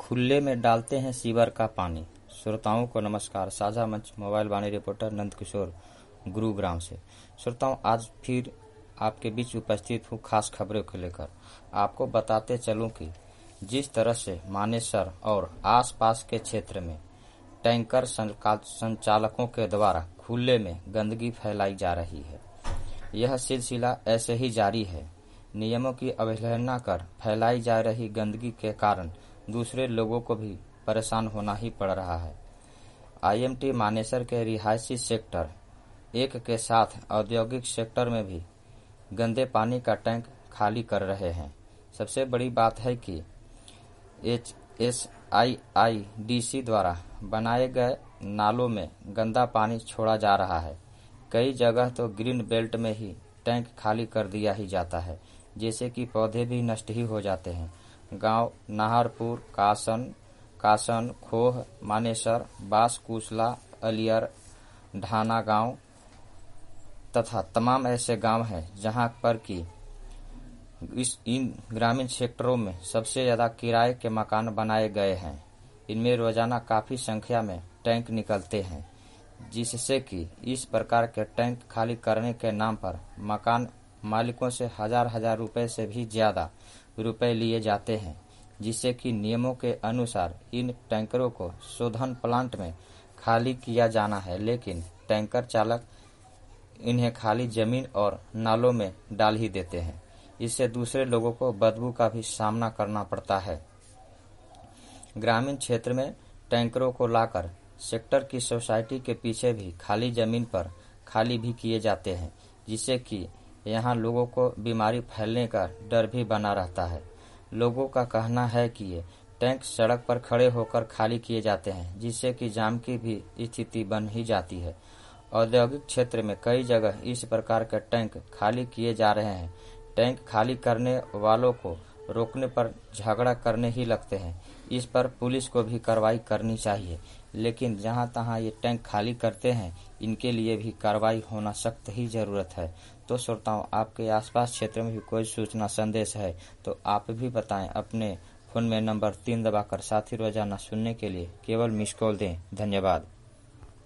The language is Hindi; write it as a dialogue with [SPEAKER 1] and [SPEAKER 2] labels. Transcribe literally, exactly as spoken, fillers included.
[SPEAKER 1] खुले में डालते हैं सीवर का पानी। श्रोताओं को नमस्कार। साझा मंच मोबाइल वाणी रिपोर्टर नंद किशोर गुरुग्राम से। श्रोताओं, आज फिर आपके बीच उपस्थित हूँ खास खबरों को लेकर। आपको बताते चलूं कि जिस तरह से मानेसर और आसपास के क्षेत्र में टैंकर संचालकों के द्वारा खुले में गंदगी फैलाई जा रही है, यह सिलसिला ऐसे ही जारी है। नियमों की अवहेलना कर फैलाई जा रही गंदगी के कारण दूसरे लोगों को भी परेशान होना ही पड़ रहा है। आईएमटी मानेसर के रिहायशी सेक्टर एक के साथ औद्योगिक सेक्टर में भी गंदे पानी का टैंक खाली कर रहे हैं। सबसे बड़ी बात है कि H S I I D C द्वारा बनाए गए नालों में गंदा पानी छोड़ा जा रहा है। कई जगह तो ग्रीन बेल्ट में ही टैंक खाली कर दिया ही जाता है, जैसे कि पौधे भी नष्ट ही हो जाते हैं। गांव नाहरपुर, कासन, कासन, खोह, मानेसर, बासकुसला, अलियर, ढाना गांव तथा तमाम ऐसे गांव हैं जहां पर कि इस इन ग्रामीण क्षेत्रों में सबसे ज्यादा किराए के मकान बनाए गए हैं। इनमें रोजाना काफी संख्या में टैंक निकलते हैं, जिससे कि इस प्रकार के टैंक खाली करने के नाम पर मकान मालिकों से हजार हजार रुपए से भी ज्यादा रुपए लिए जाते हैं, जिससे कि नियमों के अनुसार इन टैंकरों को शोधन प्लांट में खाली किया जाना है, लेकिन टैंकर चालक इन्हें खाली जमीन और नालों में डाल ही देते हैं। इससे दूसरे लोगों को बदबू का भी सामना करना पड़ता है। ग्रामीण क्षेत्र में टैंकरों को लाकर सेक्टर की सोसाइटी के पीछे भी खाली जमीन पर खाली भी किए जाते हैं, जिससे कि यहाँ लोगों को बीमारी फैलने का डर भी बना रहता है। लोगों का कहना है कि ये टैंक सड़क पर खड़े होकर खाली किए जाते हैं, जिससे कि जाम की भी स्थिति बन ही जाती है। औद्योगिक क्षेत्र में कई जगह इस प्रकार के टैंक खाली किए जा रहे हैं। टैंक खाली करने वालों को रोकने पर झगड़ा करने ही लगते हैं। इस पर पुलिस को भी कार्रवाई करनी चाहिए, लेकिन जहां तहां ये टैंक खाली करते हैं, इनके लिए भी कार्रवाई होना सख्त ही जरूरत है। तो श्रोताओं, आपके आसपास क्षेत्र में भी कोई सूचना संदेश है तो आप भी बताएं। अपने फोन में नंबर तीन दबाकर साथ ही रोजाना सुनने के लिए केवल मिस कॉल दें। धन्यवाद।